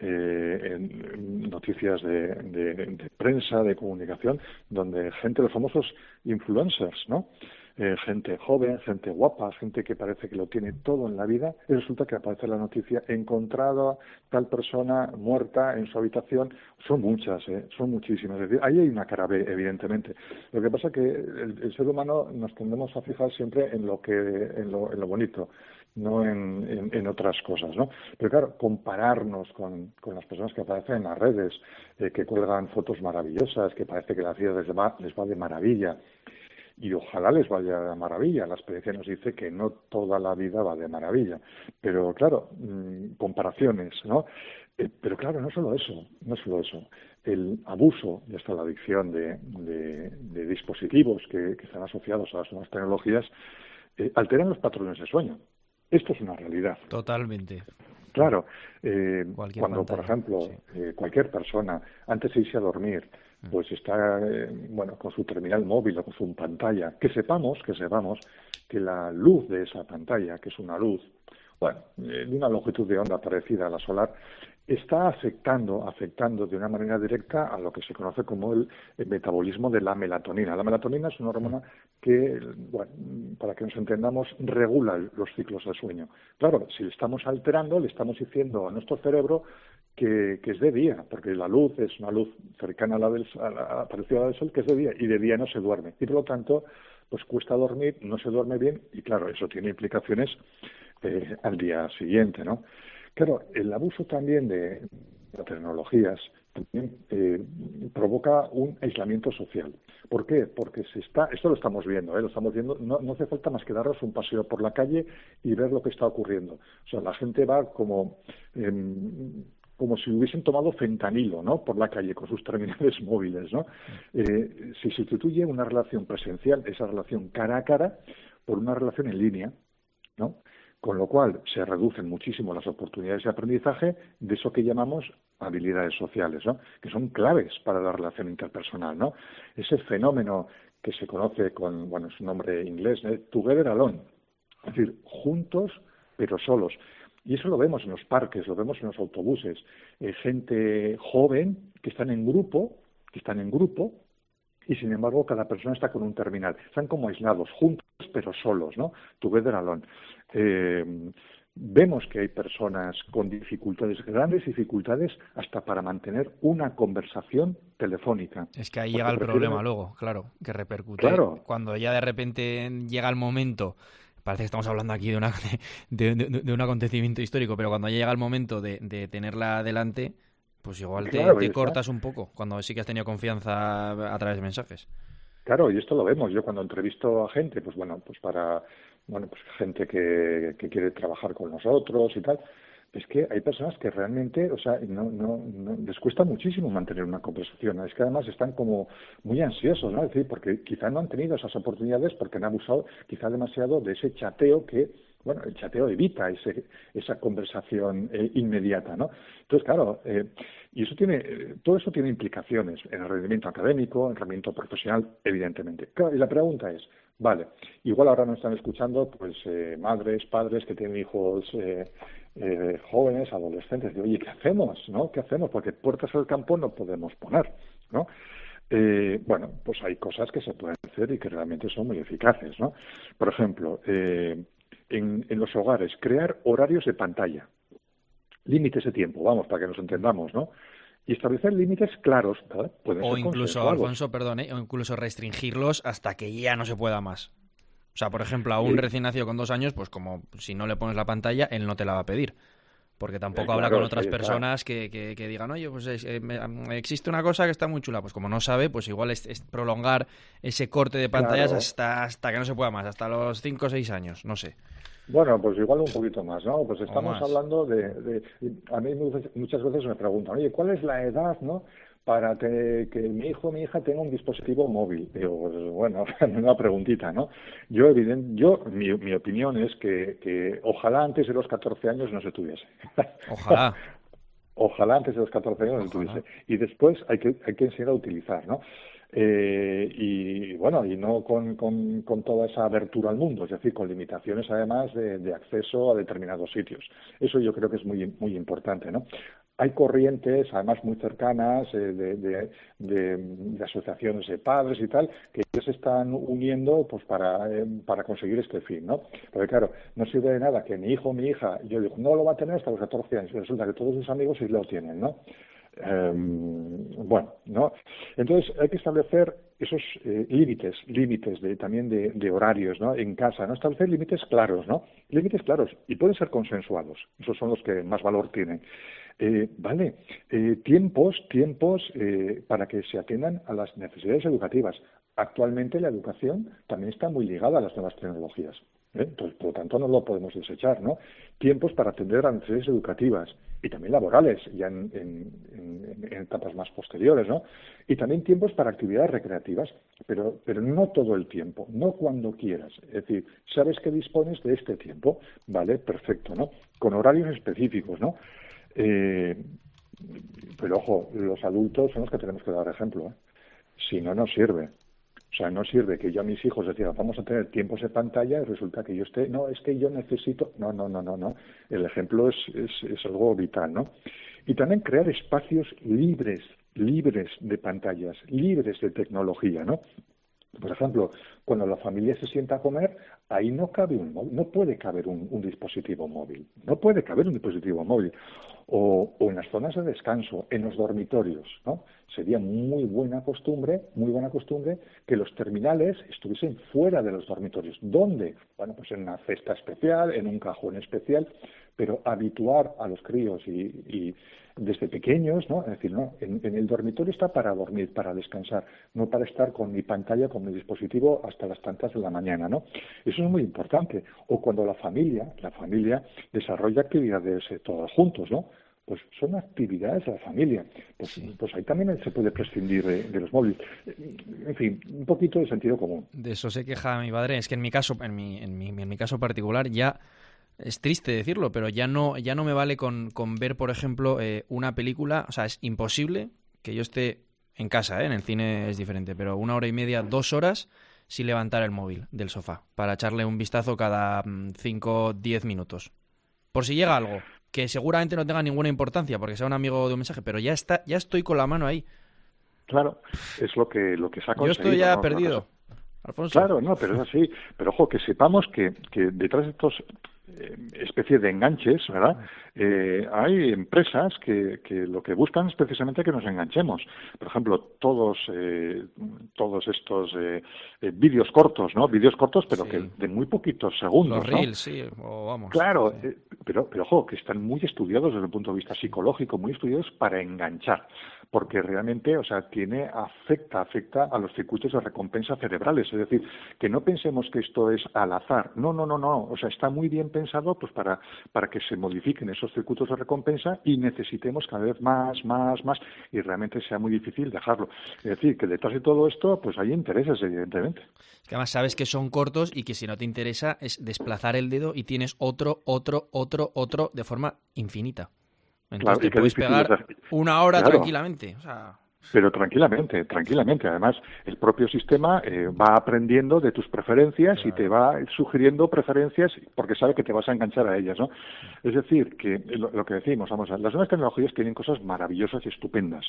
en noticias de prensa, de comunicación, donde los famosos influencers, ¿no? Gente joven, gente guapa, gente que parece que lo tiene todo en la vida, y resulta que aparece la noticia: encontrada tal persona muerta en su habitación. Son muchas, son muchísimas. Es decir, ahí hay una cara B, evidentemente. Lo que pasa es que el ser humano nos tendemos a fijar siempre en lo bonito, no en otras cosas, ¿no? Pero claro, compararnos con las personas que aparecen en las redes, que cuelgan fotos maravillosas, que parece que la vida les va de maravilla. Y ojalá les vaya de maravilla. La experiencia nos dice que no toda la vida va de maravilla. Pero claro, comparaciones, ¿no? Pero claro, no solo eso. El abuso y hasta la adicción de dispositivos que están asociados a las nuevas tecnologías alteran los patrones de sueño. Esto es una realidad. Totalmente. Claro, pantalla, cuando, por ejemplo, cualquier persona, antes de irse a dormir, pues está, con su terminal móvil o con su pantalla, que sepamos que la luz de esa pantalla, que es una luz, de una longitud de onda parecida a la solar, está afectando de una manera directa a lo que se conoce como el metabolismo de la melatonina. La melatonina es una hormona que, para que nos entendamos, regula los ciclos del sueño. Claro, si le estamos alterando, le estamos diciendo a nuestro cerebro que es de día, porque la luz es una luz cercana a la parecida a la del sol, que es de día, y de día no se duerme. Y por lo tanto, pues cuesta dormir, no se duerme bien, y claro, eso tiene implicaciones al día siguiente, ¿no? Claro, el abuso también de las tecnologías también provoca un aislamiento social. ¿Por qué? Porque esto lo estamos viendo, no hace falta más que darnos un paseo por la calle y ver lo que está ocurriendo. O sea, la gente va como si hubiesen tomado fentanilo, ¿no?, por la calle con sus terminales móviles, ¿no? Se sustituye una relación presencial, esa relación cara a cara, por una relación en línea, ¿no? Con lo cual se reducen muchísimo las oportunidades de aprendizaje de eso que llamamos habilidades sociales, ¿no?, que son claves para la relación interpersonal, ¿no? Ese fenómeno que se conoce con, su nombre inglés, together alone, es decir, juntos pero solos. Y eso lo vemos en los parques, lo vemos en los autobuses, gente joven que están en grupo, y sin embargo cada persona está con un terminal. Están como aislados, juntos pero solos, ¿no? Together alone. Vemos que hay personas con dificultades, grandes dificultades, hasta para mantener una conversación telefónica. Es que ahí llega el problema luego, claro, que repercute. Claro. Cuando ya de repente llega el momento, parece que estamos hablando aquí de un acontecimiento histórico, pero cuando ya llega el momento de tenerla delante, pues igual te cortas un poco, cuando sí que has tenido confianza a través de mensajes. Claro, y esto lo vemos. Yo cuando entrevisto a gente, gente que quiere trabajar con nosotros y tal, es que hay personas que realmente, no les cuesta muchísimo mantener una conversación. Es que además están como muy ansiosos, ¿no? Es decir, porque quizá no han tenido esas oportunidades porque han abusado quizá demasiado de ese chateo que, el chateo evita esa conversación inmediata, ¿no? Entonces, claro, y todo eso tiene implicaciones en el rendimiento académico, en el rendimiento profesional, evidentemente. Claro, y la pregunta es, vale, igual ahora nos están escuchando, madres, padres que tienen hijos jóvenes, adolescentes, de, oye, ¿qué hacemos, no? ¿Qué hacemos? Porque puertas al campo no podemos poner, ¿no? Pues hay cosas que se pueden hacer y que realmente son muy eficaces, ¿no? Por ejemplo, en los hogares, crear horarios de pantalla, límites de tiempo, para que nos entendamos, ¿no? Y establecer límites claros, ¿vale? O incluso, Alfonso, o incluso restringirlos hasta que ya no se pueda más. O sea, por ejemplo, a un recién nacido con 2 años, pues como si no le pones la pantalla, él no te la va a pedir. Porque tampoco habla con otras personas que digan, oye, pues existe una cosa que está muy chula. Pues como no sabe, pues igual es prolongar ese corte de pantallas hasta que no se pueda más, hasta los 5 o 6 años, no sé. Bueno, pues igual un poquito más, ¿no? Pues estamos hablando a mí muchas veces me preguntan, oye, ¿cuál es la edad, no?, para que mi hijo o mi hija tenga un dispositivo móvil. Digo, pues una preguntita, ¿no? Mi opinión es que ojalá antes de los 14 años no se tuviese. Ojalá. Ojalá antes de los 14 años no se tuviese. Y después hay que enseñar a utilizar, ¿no? Y no con toda esa abertura al mundo, es decir, con limitaciones además de acceso a determinados sitios. Eso yo creo que es muy, muy importante, ¿no? Hay corrientes, además muy cercanas, de asociaciones de padres y tal, que se están uniendo pues para conseguir este fin, ¿no? Porque claro, no sirve de nada que mi hijo o mi hija, yo digo, no lo va a tener hasta los 14 años, y resulta que todos sus amigos sí lo tienen, ¿no? ¿no? Entonces hay que establecer esos límites también de horarios, ¿no? En casa, ¿no? Establecer límites claros, ¿no? Límites claros, y pueden ser consensuados, esos son los que más valor tienen. Tiempos para que se atiendan a las necesidades educativas. Actualmente la educación también está muy ligada a las nuevas tecnologías. Entonces, por lo tanto, no lo podemos desechar, ¿no? Tiempos para atender a necesidades educativas, y también laborales, ya en etapas más posteriores, ¿no? Y también tiempos para actividades recreativas, pero no todo el tiempo, no cuando quieras. Es decir, sabes que dispones de este tiempo, ¿vale? Perfecto, ¿no? Con horarios específicos, ¿no? Pero ojo, los adultos son los que tenemos que dar ejemplo, ¿eh? Si no, no sirve. O sea, no sirve que yo a mis hijos decía, vamos a tener tiempos de pantalla y resulta que yo esté, no, es que yo necesito, no. El ejemplo es algo vital, ¿no? Y también crear espacios libres de pantallas, libres de tecnología, ¿no? Por ejemplo, cuando la familia se sienta a comer, ahí no cabe un móvil, no puede caber un dispositivo móvil, no puede caber un dispositivo móvil. O en las zonas de descanso, en los dormitorios, ¿no? Sería muy buena costumbre que los terminales estuviesen fuera de los dormitorios. ¿Dónde? Bueno, pues en una cesta especial, en un cajón especial, pero habituar a los críos y desde pequeños, ¿no? Es decir, no, en el dormitorio está para dormir, para descansar, no para estar con mi pantalla, con mi dispositivo hasta las tantas de la mañana, ¿no? Eso es muy importante. O cuando la familia desarrolla actividades todos juntos, ¿no? Pues son actividades de la familia. Pues ahí también se puede prescindir de los móviles. En fin, un poquito de sentido común. De eso se queja mi padre. Es que en mi caso, en mi caso particular, ya es triste decirlo, pero ya no me vale con ver, por ejemplo, una película. O sea, es imposible que yo esté en casa, en el cine es diferente, pero 1 hora y media, 2 horas sin levantar el móvil del sofá para echarle un vistazo cada 5-10 minutos. Por si llega algo que seguramente no tenga ninguna importancia porque sea un amigo de un mensaje, pero ya estoy con la mano ahí. Claro, es lo que se ha conseguido. Yo estoy ya perdido, Alfonso. Claro, no, pero es así. Pero ojo, que sepamos que detrás de estos especie de enganches, ¿verdad? Hay empresas que lo que buscan es precisamente que nos enganchemos. Por ejemplo, todos estos vídeos cortos, ¿no? Vídeos cortos, pero sí, que de muy poquitos segundos, los reels, ¿no? Sí, o vamos. Claro, pero ojo, que están muy estudiados desde el punto de vista psicológico, muy estudiados para enganchar, porque realmente, o sea, afecta a los circuitos de recompensa cerebrales. Es decir, que no pensemos que esto es al azar. No. O sea, está muy bien pensado pues para que se modifiquen esos circuitos de recompensa y necesitemos cada vez más y realmente sea muy difícil dejarlo. Es decir, que detrás de todo esto pues hay intereses, evidentemente. Es que además sabes que son cortos y que si no te interesa es desplazar el dedo y tienes otro de forma infinita. Entonces claro, te puedes pegar 1 hora tranquilamente. O sea... Pero tranquilamente. Además, el propio sistema va aprendiendo de tus preferencias y te va sugiriendo preferencias porque sabe que te vas a enganchar a ellas, ¿no? Es decir, que lo que decimos, las nuevas tecnologías tienen cosas maravillosas y estupendas.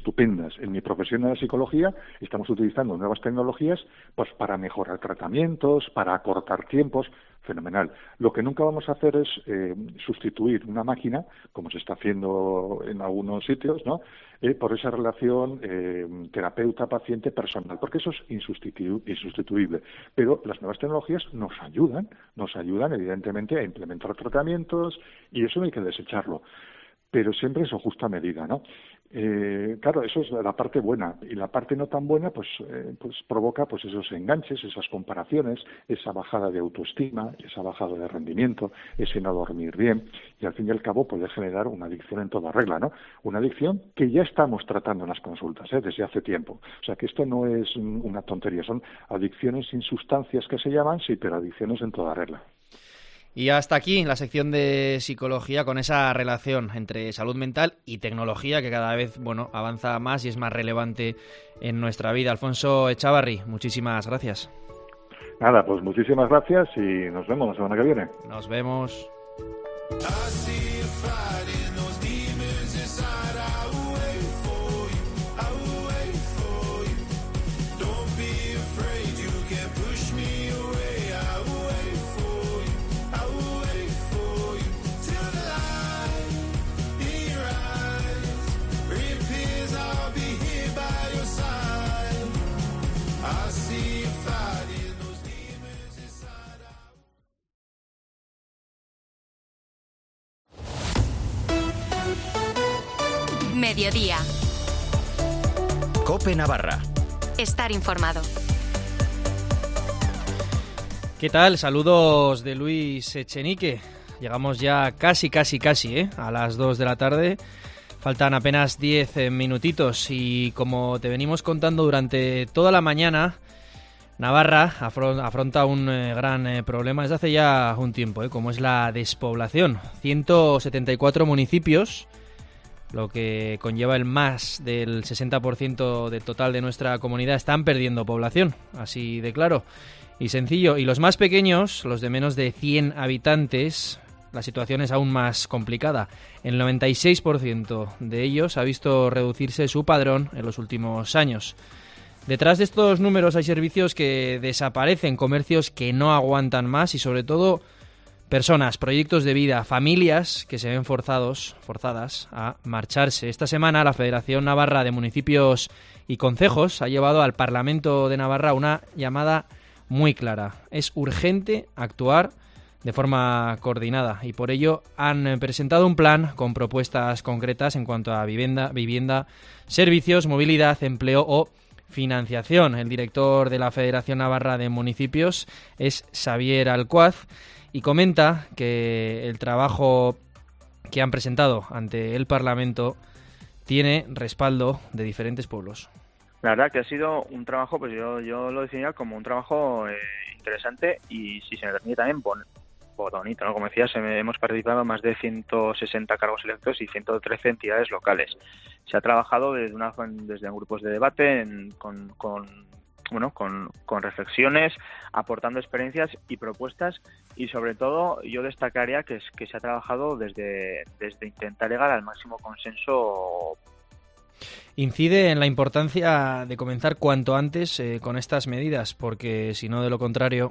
En mi profesión de la psicología estamos utilizando nuevas tecnologías pues para mejorar tratamientos, para acortar tiempos. Fenomenal. Lo que nunca vamos a hacer es sustituir una máquina, como se está haciendo en algunos sitios, ¿no? Por esa relación terapeuta-paciente personal, porque eso es insustituible. Pero las nuevas tecnologías nos ayudan evidentemente a implementar tratamientos y eso no hay que desecharlo. Pero siempre en su justa medida, ¿no? Claro, eso es la parte buena. Y la parte no tan buena, pues provoca pues esos enganches, esas comparaciones, esa bajada de autoestima, esa bajada de rendimiento, ese no dormir bien. Y al fin y al cabo puede generar una adicción en toda regla, ¿no? Una adicción que ya estamos tratando en las consultas, desde hace tiempo. O sea, que esto no es una tontería. Son adicciones sin sustancias que se llaman, sí, pero adicciones en toda regla. Y hasta aquí la sección de psicología con esa relación entre salud mental y tecnología que cada vez avanza más y es más relevante en nuestra vida. Alfonso Echavarri, muchísimas gracias. Nada, pues muchísimas gracias y nos vemos la semana que viene. Nos vemos. Mediodía. COPE Navarra. Estar informado. ¿Qué tal? Saludos de Luis Echenique. Llegamos ya casi, a las 2 de la tarde. Faltan apenas 10 minutitos y como te venimos contando durante toda la mañana, Navarra afronta un gran problema desde hace ya un tiempo, como es la despoblación. 174 municipios, lo que conlleva el más del 60% del total de nuestra comunidad, están perdiendo población, así de claro y sencillo. Y los más pequeños, los de menos de 100 habitantes, la situación es aún más complicada. El 96% de ellos ha visto reducirse su padrón en los últimos años. Detrás de estos números hay servicios que desaparecen, comercios que no aguantan más y sobre todo personas, proyectos de vida, familias que se ven forzadas a marcharse. Esta semana la Federación Navarra de Municipios y Concejos ha llevado al Parlamento de Navarra una llamada muy clara. Es urgente actuar de forma coordinada y por ello han presentado un plan con propuestas concretas en cuanto a vivienda, servicios, movilidad, empleo o financiación. El director de la Federación Navarra de Municipios es Xavier Alcuaz y comenta que el trabajo que han presentado ante el Parlamento tiene respaldo de diferentes pueblos. La verdad que ha sido un trabajo, pues yo lo definiría como un trabajo interesante y, si se me permite, también bonito, ¿no? Como decías, hemos participado en más de 160 cargos electos y 113 entidades locales. Se ha trabajado desde grupos de debate, con reflexiones, aportando experiencias y propuestas, y sobre todo yo destacaría que se ha trabajado desde intentar llegar al máximo consenso. Incide en la importancia de comenzar cuanto antes con estas medidas, porque si no, de lo contrario,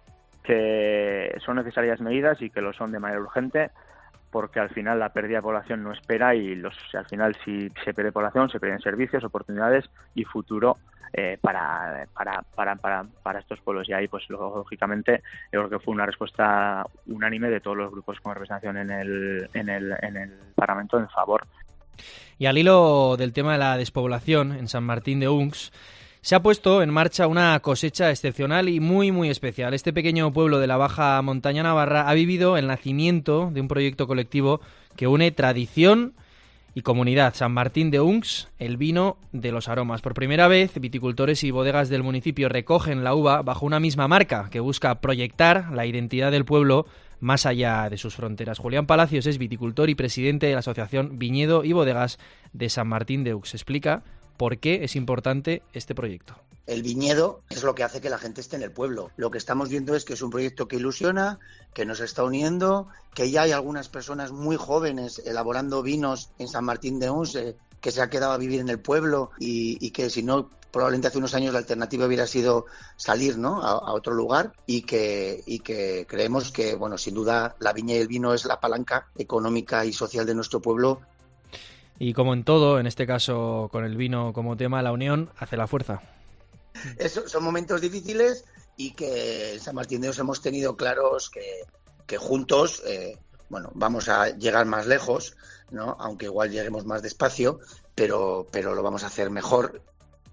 que son necesarias medidas y que lo son de manera urgente, porque al final la pérdida de población no espera y al final, si se pierde población, se pierden servicios, oportunidades y futuro para estos pueblos. Y ahí, pues lógicamente, yo creo que fue una respuesta unánime de todos los grupos con representación en el Parlamento en favor. Y al hilo del tema de la despoblación, en San Martín de Unx se ha puesto en marcha una cosecha excepcional y muy, muy especial. Este pequeño pueblo de la Baja Montaña Navarra ha vivido el nacimiento de un proyecto colectivo que une tradición y comunidad. San Martín de Unx, el vino de los aromas. Por primera vez, viticultores y bodegas del municipio recogen la uva bajo una misma marca que busca proyectar la identidad del pueblo más allá de sus fronteras. Julián Palacios es viticultor y presidente de la Asociación Viñedo y Bodegas de San Martín de Unx. Explica por qué es importante este proyecto. El viñedo es lo que hace que la gente esté en el pueblo. Lo que estamos viendo es que es un proyecto que ilusiona, que nos está uniendo, que ya hay algunas personas muy jóvenes elaborando vinos en San Martín de Unx, que se ha quedado a vivir en el pueblo y que si no, probablemente hace unos años la alternativa hubiera sido salir, ¿no?, a otro lugar y que creemos que, bueno, sin duda la viña y el vino es la palanca económica y social de nuestro pueblo. Y como en todo, en este caso con el vino como tema, la unión hace la fuerza. Son momentos difíciles y que en San Martín de Unx hemos tenido claros que juntos vamos a llegar más lejos, ¿no?, aunque igual lleguemos más despacio, pero lo vamos a hacer mejor.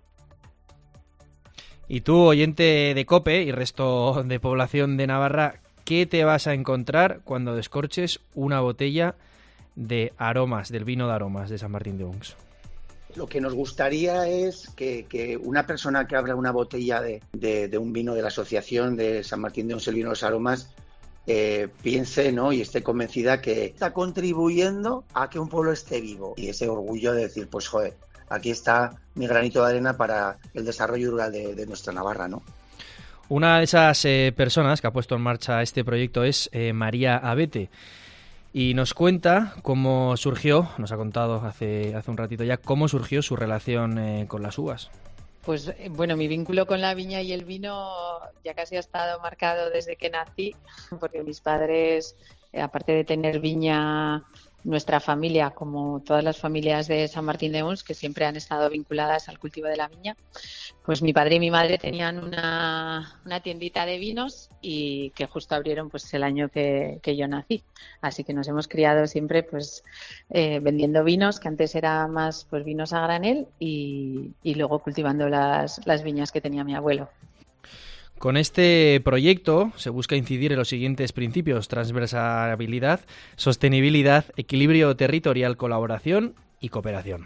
Y tú, oyente de COPE y resto de población de Navarra, ¿qué te vas a encontrar cuando descorches una botella de aromas, del vino de aromas de San Martín de Unx? Lo que nos gustaría es que una persona que abra una botella de un vino de la asociación de San Martín de Unx, el vino de los aromas, piense, ¿no?, y esté convencida que está contribuyendo a que un pueblo esté vivo. Y ese orgullo de decir, pues joder, aquí está mi granito de arena para el desarrollo rural de nuestra Navarra, ¿no? Una de esas personas que ha puesto en marcha este proyecto es María Abete. Y nos cuenta cómo surgió, nos ha contado hace un ratito ya, cómo surgió su relación con las uvas. Pues bueno, mi vínculo con la viña y el vino ya casi ha estado marcado desde que nací, porque mis padres, aparte de tener viña, nuestra familia, como todas las familias de San Martín de Unx, que siempre han estado vinculadas al cultivo de la viña, pues mi padre y mi madre tenían una tiendita de vinos y que justo abrieron pues el año que yo nací. Así que nos hemos criado siempre pues vendiendo vinos, que antes era más pues vinos a granel y luego cultivando las viñas que tenía mi abuelo. Con este proyecto se busca incidir en los siguientes principios: transversalidad, sostenibilidad, equilibrio territorial, colaboración y cooperación.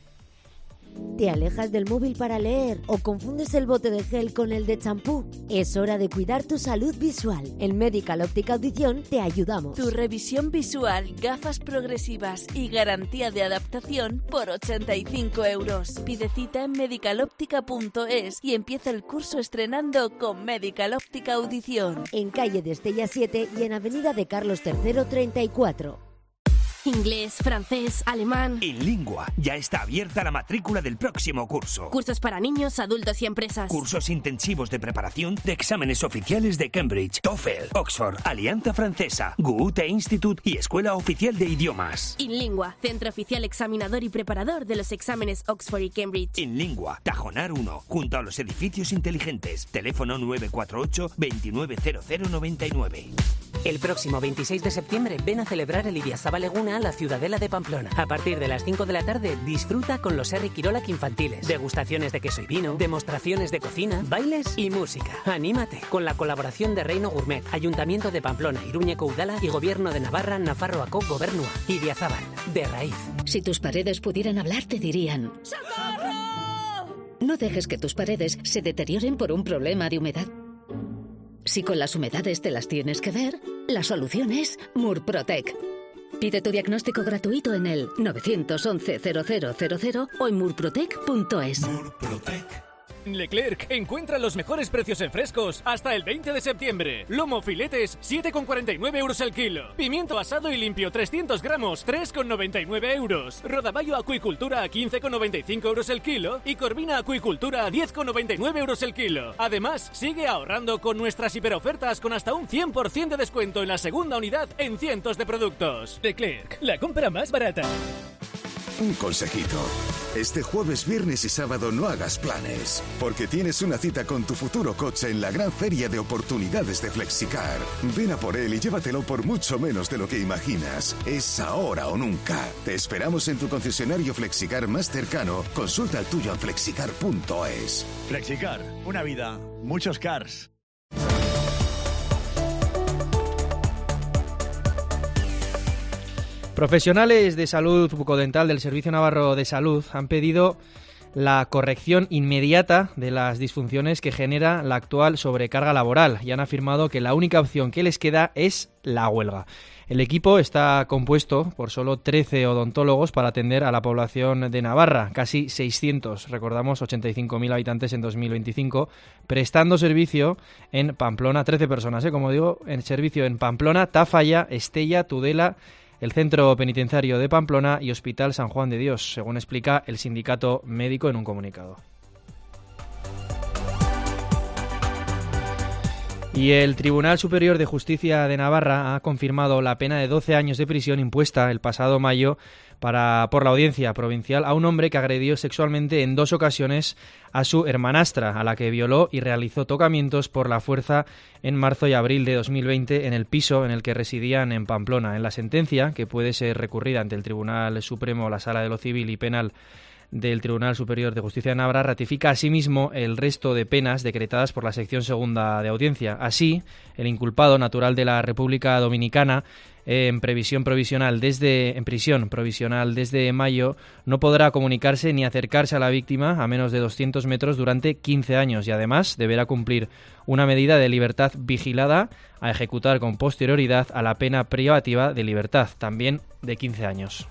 ¿Te alejas del móvil para leer o confundes el bote de gel con el de champú? Es hora de cuidar tu salud visual. En Medical Óptica Audición te ayudamos. Tu revisión visual, gafas progresivas y garantía de adaptación por 85 €. Pide cita en medicaloptica.es y empieza el curso estrenando con Medical Óptica Audición. En calle de Estella 7 y en avenida de Carlos III 34. Inglés, francés, alemán... InLingua. Ya está abierta la matrícula del próximo curso. Cursos para niños, adultos y empresas. Cursos intensivos de preparación de exámenes oficiales de Cambridge, TOEFL, Oxford, Alianza Francesa, Goethe Institute y Escuela Oficial de Idiomas. InLingua, centro oficial examinador y preparador de los exámenes Oxford y Cambridge. InLingua, Tajonar 1, junto a los edificios inteligentes. Teléfono 948 290099. El próximo 26 de septiembre ven a celebrar el Idiazabal Eguna a la Ciudadela de Pamplona. A partir de las 5 de la tarde disfruta con los Herri Kirolak infantiles, degustaciones de queso y vino, demostraciones de cocina, bailes y música. Anímate con la colaboración de Reino Gourmet, Ayuntamiento de Pamplona, Iruñeco Udala y Gobierno de Navarra, Nafarroako Gobernua. Idiazabal, de raíz. Si tus paredes pudieran hablar, te dirían: ¡Socorro! No dejes que tus paredes se deterioren por un problema de humedad. Si con las humedades te las tienes que ver, la solución es Murprotec. Pide tu diagnóstico gratuito en el 911 0000 o en murprotec.es. Leclerc encuentra los mejores precios en frescos hasta el 20 de septiembre. Lomo filetes, 7,49 € el kilo. Pimiento asado y limpio, 300 gramos, 3,99 €. Rodaballo acuicultura a 15,95 € el kilo. Y Corvina acuicultura a 10,99 € el kilo. Además, sigue ahorrando con nuestras hiperofertas con hasta un 100% de descuento en la segunda unidad en cientos de productos. Leclerc, la compra más barata. Un consejito. Este jueves, viernes y sábado no hagas planes, porque tienes una cita con tu futuro coche en la gran feria de oportunidades de Flexicar. Ven a por él y llévatelo por mucho menos de lo que imaginas. Es ahora o nunca. Te esperamos en tu concesionario Flexicar más cercano. Consulta el tuyo en flexicar.es. Flexicar, una vida, muchos cars. Profesionales de salud bucodental del Servicio Navarro de Salud han pedido la corrección inmediata de las disfunciones que genera la actual sobrecarga laboral y han afirmado que la única opción que les queda es la huelga. El equipo está compuesto por solo 13 odontólogos para atender a la población de Navarra, casi 600, recordamos 85.000 habitantes en 2025, prestando servicio en Pamplona, 13 personas, como digo, en servicio en Pamplona, Tafalla, Estella, Tudela, el Centro Penitenciario de Pamplona y Hospital San Juan de Dios, según explica el sindicato médico en un comunicado. Y el Tribunal Superior de Justicia de Navarra ha confirmado la pena de 12 años de prisión impuesta el pasado mayo por la Audiencia Provincial a un hombre que agredió sexualmente en 2 ocasiones a su hermanastra, a la que violó y realizó tocamientos por la fuerza en marzo y abril de 2020 en el piso en el que residían en Pamplona. En la sentencia, que puede ser recurrida ante el Tribunal Supremo, la Sala de lo Civil y Penal del Tribunal Superior de Justicia de Navarra, ratifica asimismo el resto de penas decretadas por la sección segunda de audiencia. Así, el inculpado, natural de la República Dominicana, en prisión provisional desde mayo, no podrá comunicarse ni acercarse a la víctima a menos de 200 metros durante 15 años y además deberá cumplir una medida de libertad vigilada a ejecutar con posterioridad a la pena privativa de libertad, también de 15 años.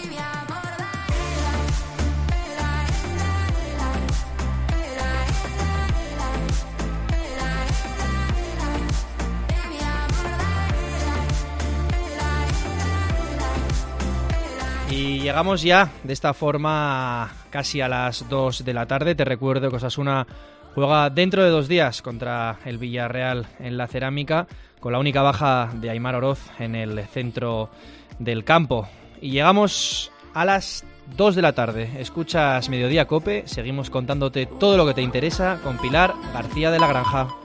Y llegamos ya de esta forma casi a las 2 de la tarde. Te recuerdo que Osasuna juega dentro de 2 días contra el Villarreal en la Cerámica, con la única baja de Aimar Oroz en el centro del campo. Y llegamos a las 2 de la tarde. Escuchas Mediodía Cope, seguimos contándote todo lo que te interesa con Pilar García de la Granja.